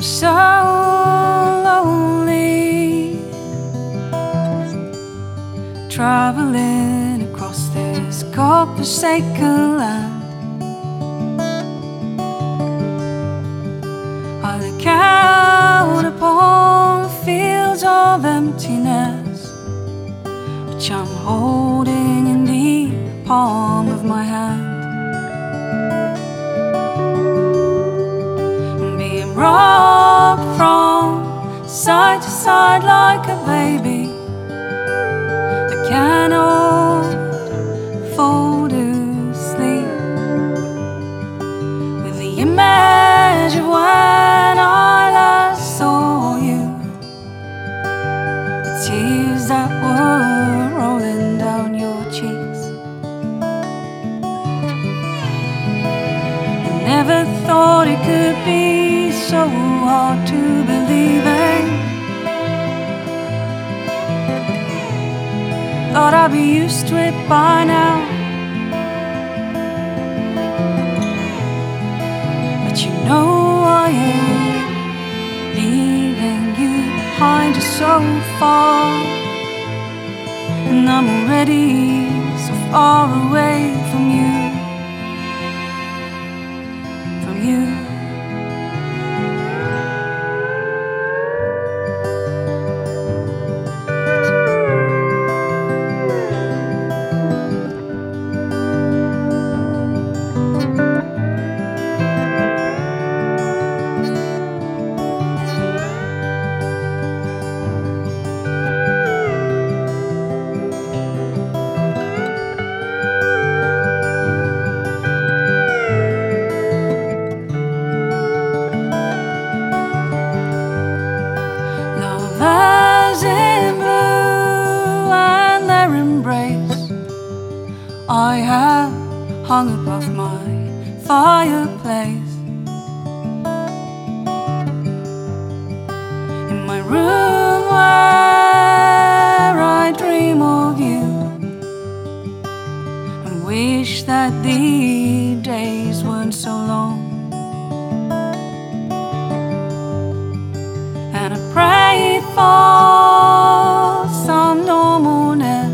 so lonely, traveling across this God-forsaken land. I look out upon the fields of emptiness, which I'm holding in the palm of my hand. Rocked from side to side like a baby, I cannot fall to sleep with the image of when I last saw you, the tears that were rolling down your cheeks. I never thought it could be so hard to believe in. Thought I'd be used to it by now, but you know I ain't leaving you behind so far, and I'm already so far away from you, from you. I have hung above my fireplace, in my room where I dream of you, and wish that the days weren't so long. And I pray for some normalness,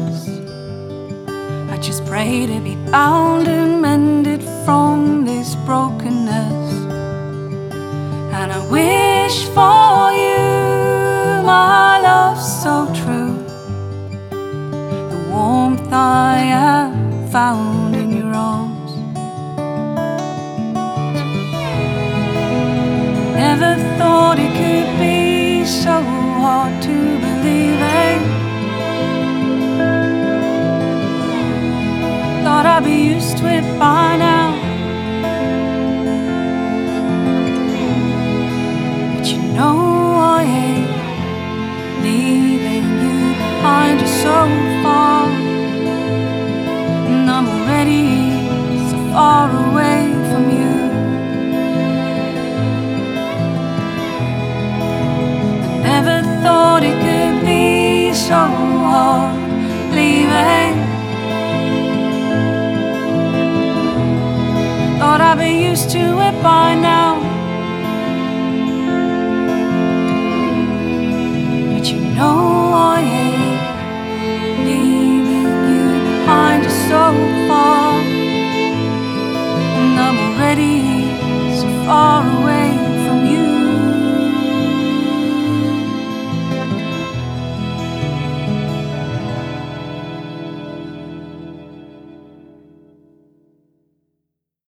just pray to be bound and mended from this brokenness. And I wish for you, my love so true, the warmth I have found in your arms. Never thought it could be so hard to believe in. Thought I'd be used to it by now, but you know I ain't leaving you behind so far, and I'm already so far away from you. I never thought it could be so hard leaving. Thought I'd be used to it by now, but you know